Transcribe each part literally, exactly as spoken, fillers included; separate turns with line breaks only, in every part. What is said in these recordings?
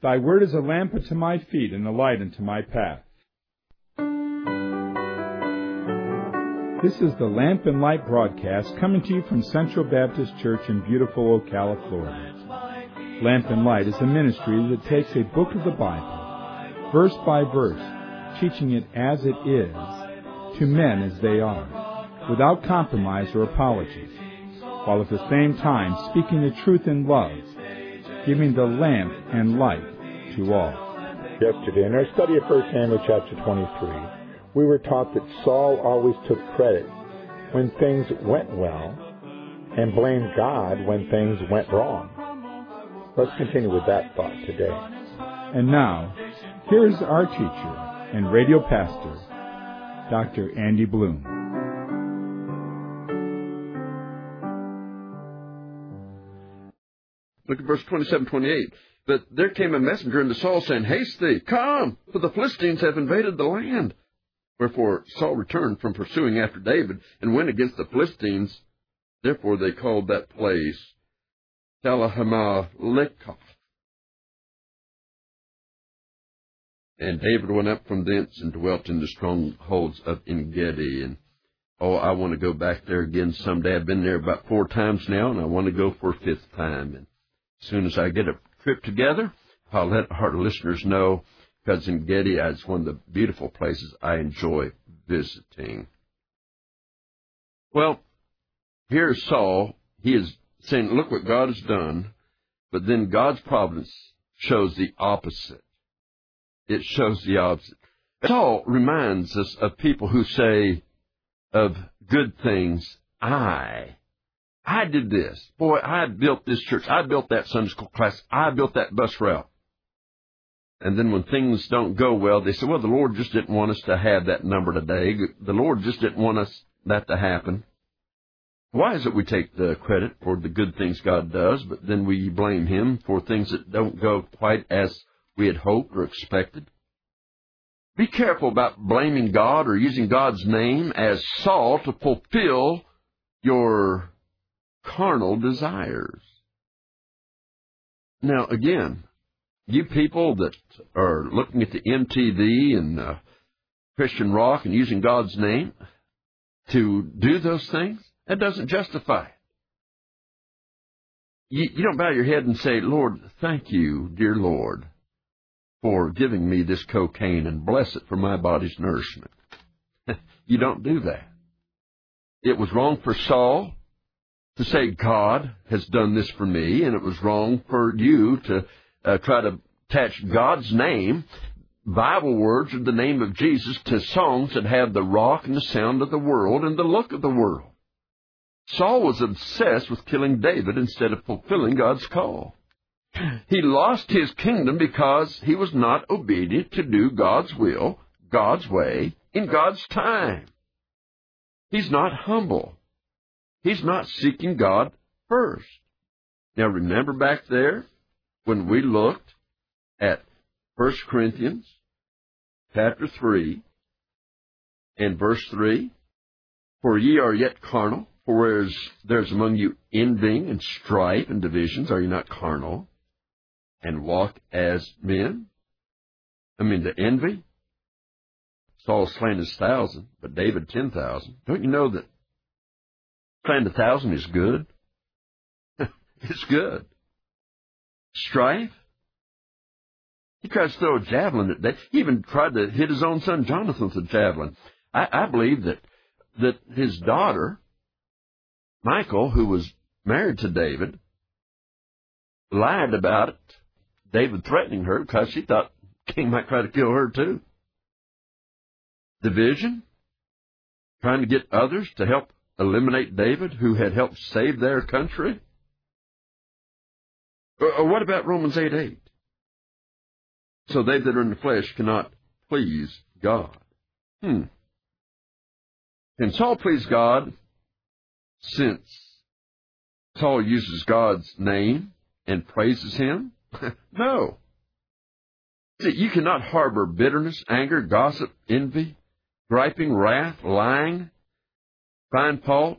Thy word is a lamp unto my feet and a light unto my path. This is the Lamp and Light broadcast coming to you from Central Baptist Church in beautiful Ocala, Florida. Lamp and Light is a ministry that takes a book of the Bible, verse by verse, teaching it as it is, to men as they are, without compromise or apology, while at the same time speaking the truth in love, giving the lamp and light to all.
Yesterday, in our study of First Samuel chapter twenty-three, we were taught that Saul always took credit when things went well and blamed God when things went wrong. Let's continue with that thought today.
And now, here is our teacher and radio pastor, Doctor Andy Bloom.
Look at verse twenty-seven, twenty-eight. But there came a messenger unto Saul, saying, Haste thee, come, for the Philistines have invaded the land. Wherefore Saul returned from pursuing after David, and went against the Philistines. Therefore they called that place Talahamalekah. And David went up from thence and dwelt in the strongholds of En-gedi. And oh, I want to go back there again someday. I've been there about four times now, and I want to go for a fifth time. And as soon as I get a trip together, I'll let our listeners know, because En-gedi is one of the beautiful places I enjoy visiting. Well, here's Saul. He is saying, look what God has done, but then God's providence shows the opposite. It shows the opposite. Saul reminds us of people who say of good things, I. I did this. Boy, I built this church. I built that Sunday school class. I built that bus route. And then when things don't go well, they say, well, the Lord just didn't want us to have that number today. The Lord just didn't want us that to happen. Why is it we take the credit for the good things God does, but then we blame Him for things that don't go quite as we had hoped or expected? Be careful about blaming God or using God's name as Saul to fulfill your carnal desires. Now, again, you people that are looking at the M T V and uh, Christian rock and using God's name to do those things, that doesn't justify it. You, you don't bow your head and say, Lord, thank you, dear Lord, for giving me this cocaine and bless it for my body's nourishment. You don't do that. It was wrong for Saul to say, God has done this for me, and it was wrong for you to uh, try to attach God's name, Bible words, or the name of Jesus to songs that have the rock and the sound of the world and the look of the world. Saul was obsessed with killing David instead of fulfilling God's call. He lost his kingdom because he was not obedient to do God's will, God's way, in God's time. He's not humble. He's not seeking God first. Now, remember back there when we looked at First Corinthians chapter three and verse three, for ye are yet carnal, for whereas there's among you envying and strife and divisions, are you not carnal, and walk as men? I mean, the envy. Saul slain his thousand, but David ten thousand. Don't you know that slaying a thousand is good? It's good. Strife? He tried to throw a javelin at David. He even tried to hit his own son Jonathan with a javelin. I, I believe that, that his daughter, Michal, who was married to David, lied about it, David threatening her, because she thought the king might try to kill her too. Division? Trying to get others to help eliminate David, who had helped save their country? Or, or what about Romans eight eight? So they that are in the flesh cannot please God. Hmm. Can Saul please God since Saul uses God's name and praises Him? No. See, you cannot harbor bitterness, anger, gossip, envy, griping, wrath, lying, find fault,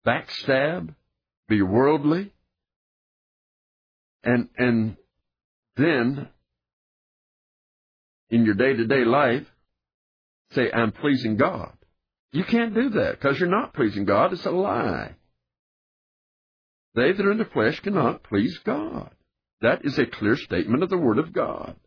backstab, be worldly, and and then in your day-to-day life, say, I'm pleasing God. You can't do that because you're not pleasing God. It's a lie. They that are in the flesh cannot please God. That is a clear statement of the Word of God.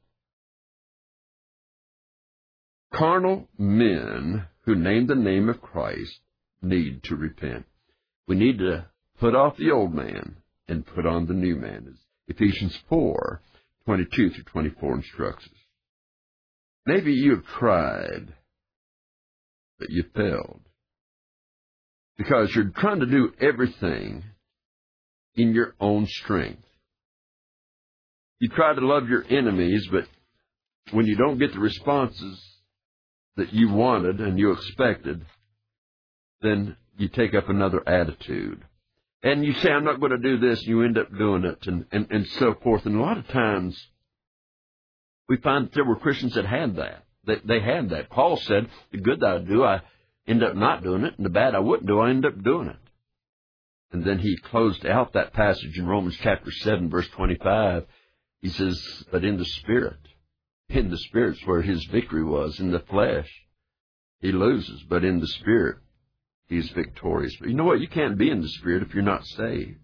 Carnal men who name the name of Christ need to repent. We need to put off the old man and put on the new man, as Ephesians four, twenty-two through twenty-four instructs us. Maybe you have tried, but you failed. Because you're trying to do everything in your own strength. You try to love your enemies, but when you don't get the responses that you wanted and you expected, then you take up another attitude. And you say, I'm not going to do this, and you end up doing it, and, and, and so forth. And a lot of times, we find that there were Christians that had that. They, they had that. Paul said, the good that I do, I end up not doing it, and the bad I wouldn't do, I end up doing it. And then he closed out that passage in Romans chapter seven, verse twenty-five. He says, but in the Spirit, in the Spirit's where his victory was. In the flesh, he loses, but in the Spirit, he's victorious. But you know what? You can't be in the Spirit if you're not saved.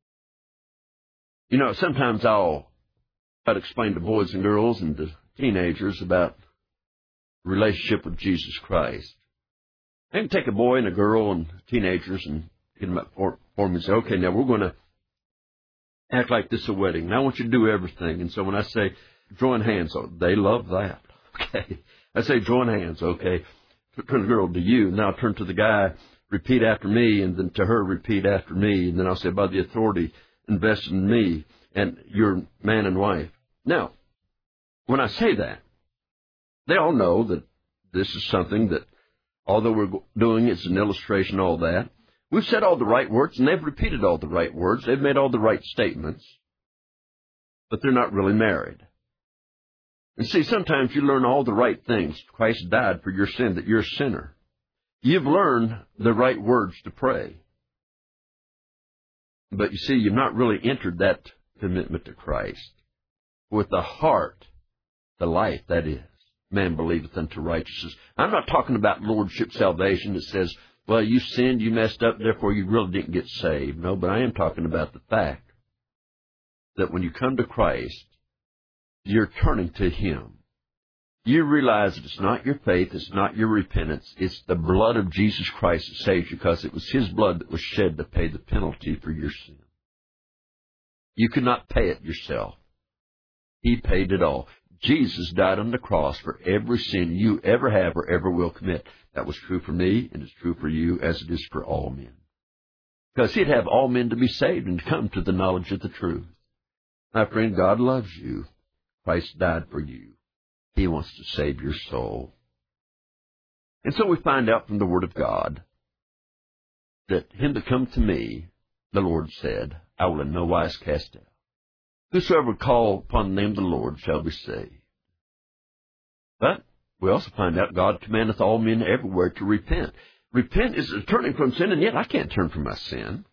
You know, sometimes I'll try to explain to boys and girls and to teenagers about relationship with Jesus Christ. I can take a boy and a girl and teenagers and get them up for, for me and say, okay, now we're going to act like this is a wedding. Now I want you to do everything. And so when I say join hands, oh, they love that. Okay. I say join hands, okay. Turn the girl to you. Now turn to the guy, repeat after me, and then to her, repeat after me. And then I'll say, by the authority invested in me and your man and wife. Now, when I say that, they all know that this is something that, although we're doing it's an illustration, all that, we've said all the right words, and they've repeated all the right words. They've made all the right statements, but they're not really married. And see, sometimes you learn all the right things. Christ died for your sin, that you're a sinner. You've learned the right words to pray. But you see, you've not really entered that commitment to Christ. With the heart, the life, that is, man believeth unto righteousness. I'm not talking about lordship salvation that says, well, you sinned, you messed up, therefore you really didn't get saved. No, but I am talking about the fact that when you come to Christ, you're turning to Him. You realize that it's not your faith, it's not your repentance, it's the blood of Jesus Christ that saves you, because it was His blood that was shed to pay the penalty for your sin. You could not pay it yourself. He paid it all. Jesus died on the cross for every sin you ever have or ever will commit. That was true for me, and it's true for you, as it is for all men. Because He'd have all men to be saved and to come to the knowledge of the truth. My friend, God loves you. Christ died for you. He wants to save your soul. And so we find out from the Word of God that him that come to me, the Lord said, I will in no wise cast out. Whosoever call upon the name of the Lord shall be saved. But we also find out God commandeth all men everywhere to repent. Repent is turning from sin, and yet I can't turn from my sin.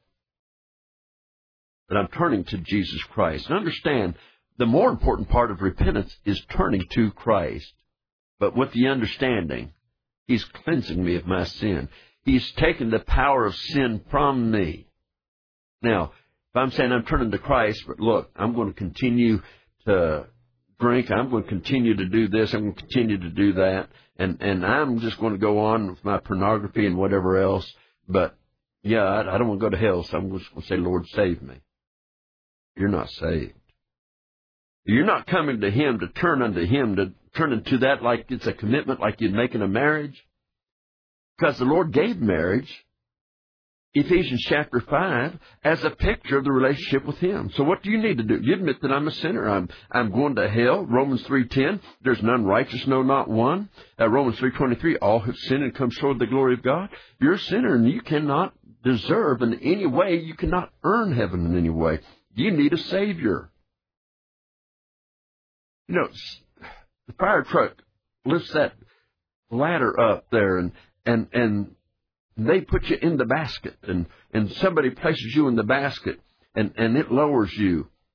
But I'm turning to Jesus Christ. And understand, the more important part of repentance is turning to Christ. But with the understanding, He's cleansing me of my sin. He's taken the power of sin from me. Now, if I'm saying I'm turning to Christ, but look, I'm going to continue to drink, I'm going to continue to do this, I'm going to continue to do that, and, and I'm just going to go on with my pornography and whatever else, but yeah, I, I don't want to go to hell, so I'm just going to say, Lord, save me. You're not saved. You're not coming to Him to turn unto Him, to turn into that like it's a commitment, like you'd make in a marriage. Because the Lord gave marriage, Ephesians chapter five, as a picture of the relationship with Him. So what do you need to do? You admit that I'm a sinner. I'm I'm going to hell. Romans three ten, there's none righteous, no, not one. Uh, Romans three twenty-three, all have sinned and come short of the glory of God. You're a sinner, and you cannot deserve in any way, you cannot earn heaven in any way. You need a Savior. You know, the fire truck lifts that ladder up there, and and and they put you in the basket, and, and somebody places you in the basket, and, and it lowers you.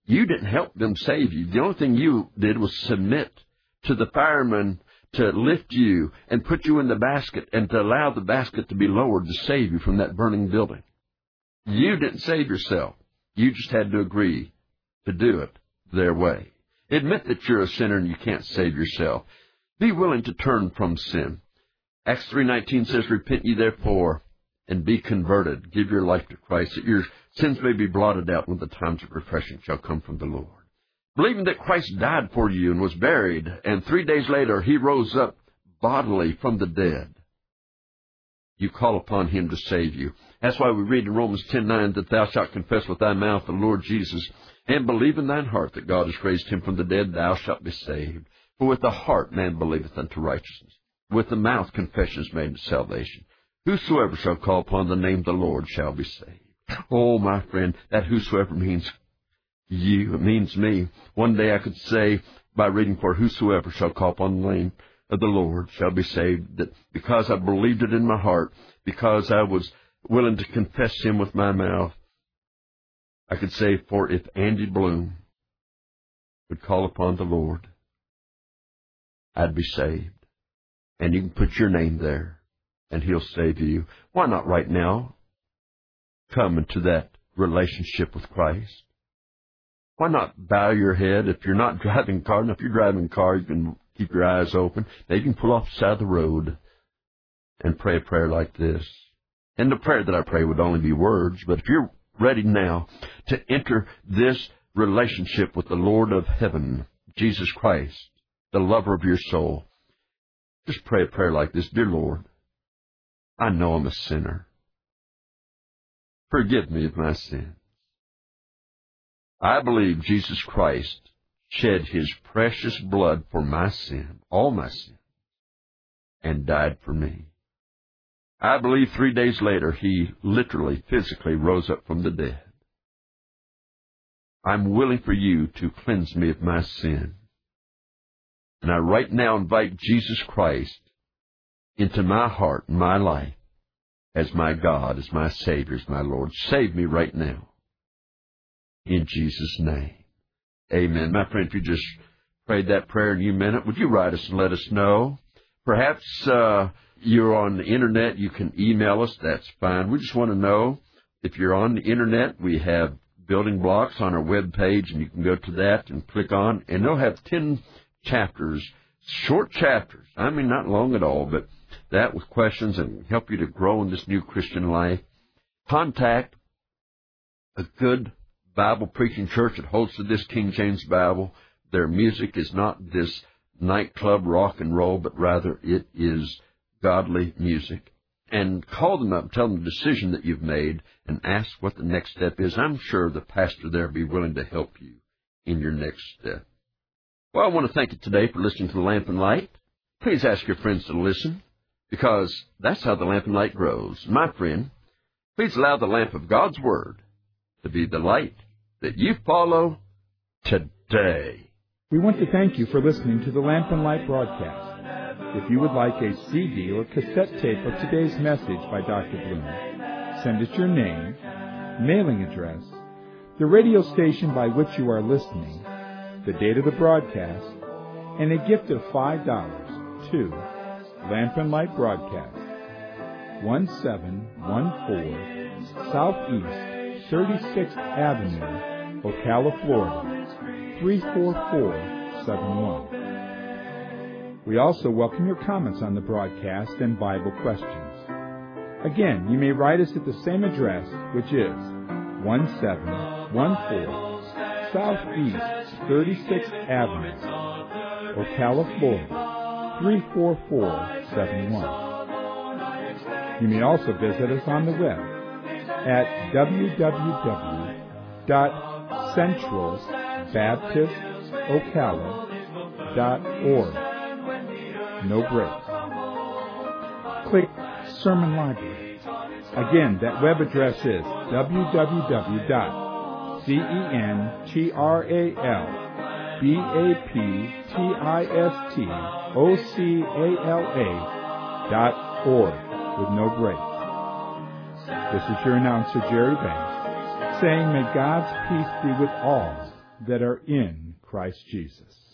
You didn't help them save you. The only thing you did was submit to the firemen to lift you and put you in the basket and to allow the basket to be lowered to save you from that burning building. You didn't save yourself. You just had to agree to do it their way. Admit that you're a sinner and you can't save yourself. Be willing to turn from sin. Acts three nineteen says, repent ye therefore and be converted. Give your life to Christ, that your sins may be blotted out when the times of refreshing shall come from the Lord. Believing that Christ died for you and was buried, and three days later he rose up bodily from the dead. You call upon him to save you. That's why we read in Romans ten nine that thou shalt confess with thy mouth the Lord Jesus, and believe in thine heart that God has raised him from the dead, thou shalt be saved. For with the heart man believeth unto righteousness. With the mouth confession is made to salvation. Whosoever shall call upon the name of the Lord shall be saved. Oh, my friend, that whosoever means you. It means me. One day I could say, by reading, for whosoever shall call upon the name of the Lord shall be saved, that because I believed it in my heart, because I was willing to confess him with my mouth, I could say, for if Andy Bloom would call upon the Lord, I'd be saved. And you can put your name there, and he'll save you. Why not right now come into that relationship with Christ? Why not bow your head? If you're not driving a car, and if you're driving a car, you can keep your eyes open. Maybe you can pull off the side of the road and pray a prayer like this. And the prayer that I pray would only be words, but if you're ready now to enter this relationship with the Lord of heaven, Jesus Christ, the lover of your soul, just pray a prayer like this. Dear Lord, I know I'm a sinner. Forgive me of my sins. I believe Jesus Christ shed his precious blood for my sin, all my sin, and died for me. I believe three days later he literally, physically rose up from the dead. I'm willing for you to cleanse me of my sin. And I right now invite Jesus Christ into my heart and my life as my God, as my Savior, as my Lord. Save me right now. In Jesus' name. Amen. My friend, if you just prayed that prayer and you meant it, would you write us and let us know? Perhaps uh, you're on the Internet. You can email us. That's fine. We just want to know if you're on the Internet. We have building blocks on our web page, and you can go to that and click on, and they'll have ten chapters, short chapters. I mean, not long at all, but that with questions and help you to grow in this new Christian life. Contact a good Bible preaching church that holds to this King James Bible. Their music is not this nightclub rock and roll, but rather it is godly music. And call them up and tell them the decision that you've made and ask what the next step is. I'm sure the pastor there will be willing to help you in your next step. Well, I want to thank you today for listening to the Lamp and Light. Please ask your friends to listen, because that's how the Lamp and Light grows. My friend, please allow the lamp of God's Word to be the light that you follow today.
We want to thank you for listening to the Lamp and Light broadcast. If you would like a C D or cassette tape of today's message by Doctor Bloom, send us your name, mailing address, the radio station by which you are listening, the date of the broadcast, and a gift of five dollars to Lamp and Light Broadcast, one seven one four Southeast thirty-sixth Avenue, Ocala, Florida, three four four seven one. We also welcome your comments on the broadcast and Bible questions. Again, you may write us at the same address, which is one seven one four Southeast thirty-sixth Avenue, Ocala, Florida, three four four seven one. You may also visit us on the web at w w w dot central baptist ocala dot org. No breaks. Click Sermon Library. Again, that web address is w w w dot central baptist ocala dot org with no breaks. This is your announcer, Jerry Banks, saying may God's peace be with all that are in Christ Jesus.